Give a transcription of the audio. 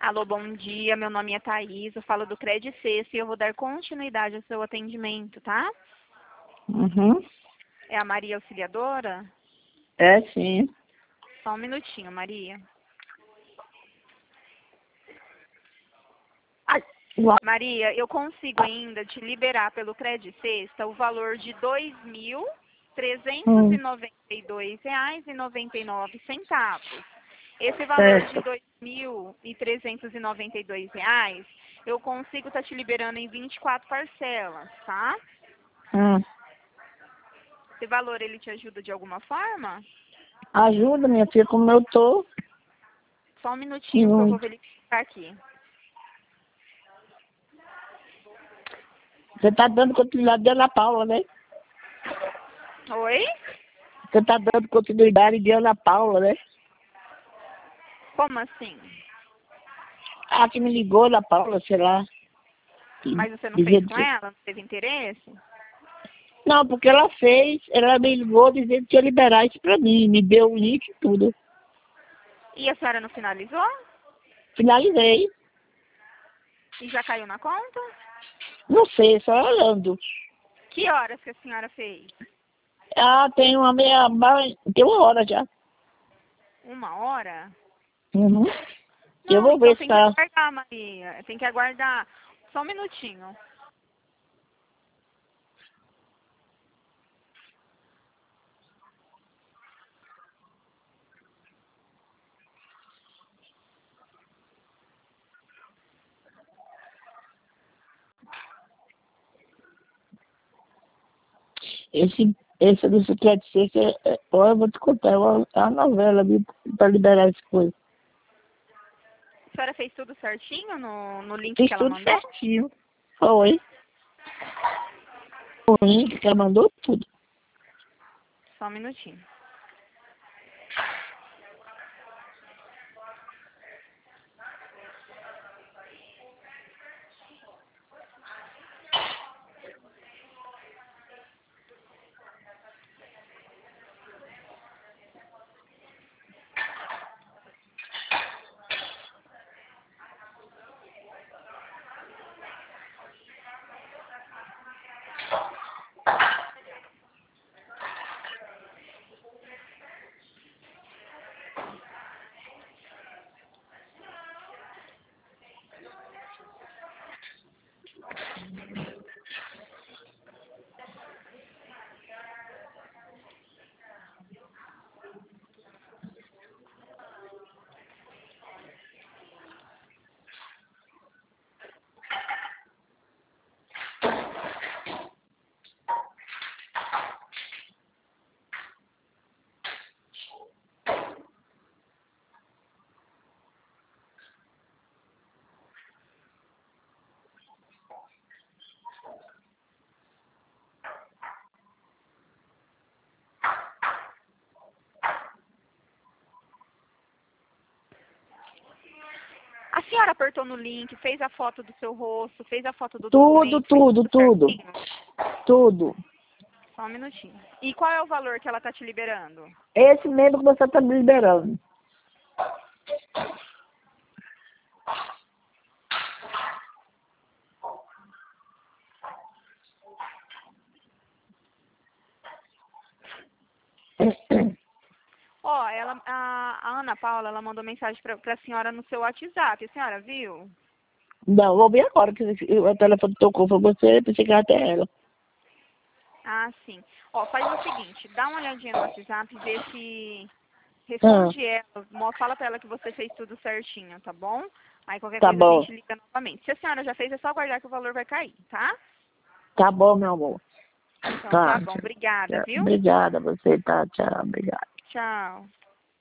Alô, bom dia. Meu nome é Thaís. Eu falo do Credit Sexta e eu vou dar continuidade ao seu atendimento, tá? Uhum. É a Maria Auxiliadora? É, sim. Só um minutinho, Maria. Ai, Maria, eu consigo ainda te liberar pelo Credit Sexta o valor de R$ 2.392,99. Esse valor de certo. R$ 2.392, eu consigo estar te liberando em 24 parcelas, tá? Hum. Esse valor, ele te ajuda de alguma forma? Ajuda, minha filha, como eu tô. Só um minutinho que eu vou Muito. verificar aqui. Você tá dando continuidade de Ana Paula, né? Oi? Você tá dando continuidade de Ana Paula, né? Como assim? Ah, que me ligou, Ana Paula, sei lá. Mas você não fez Dizendo com que... ela? Não teve interesse? Não, porque ela me ligou dizendo que ia liberar isso pra mim, me deu o link e tudo. E a senhora não finalizou? Finalizei. E já caiu na conta? Não sei, só olhando. Que horas que a senhora fez? Ah, tem 1 hora já. 1 hora? Uhum. Eu Não, vou então ver se tem que tá. aguardar, Maria. Tem que aguardar. Só um minutinho. Esse do Secret Sexta, olha, eu vou te contar, é uma novela, viu, pra liberar as coisas. A senhora fez tudo certinho no link Fiz que ela tudo mandou? certinho. Foi. O link que ela mandou tudo. Só um minutinho. A senhora apertou no link, fez a foto do seu rosto, fez a foto do Tudo, documento, fez tudo, tudo tudo. certinho? Tudo. Só um minutinho. E qual é o valor que ela tá te liberando? Esse mesmo que você tá me liberando. Ó, a Ana Paula, ela mandou mensagem pra senhora no seu WhatsApp. A senhora viu? Não, vou ver agora que o telefone tocou pra você, pensei que era até ela. Ah, sim. Ó, faz o seguinte, dá uma olhadinha no WhatsApp, vê se Ah, responde ela, fala pra ela que você fez tudo certinho, tá bom? Aí qualquer tá coisa a bom. gente liga novamente. Se a senhora já fez, é só aguardar que o valor vai cair, tá? Tá bom, meu amor. Então Tá, tá bom, tchau. obrigada, viu? Obrigada a você, tá? Tchau, obrigada. Tchau.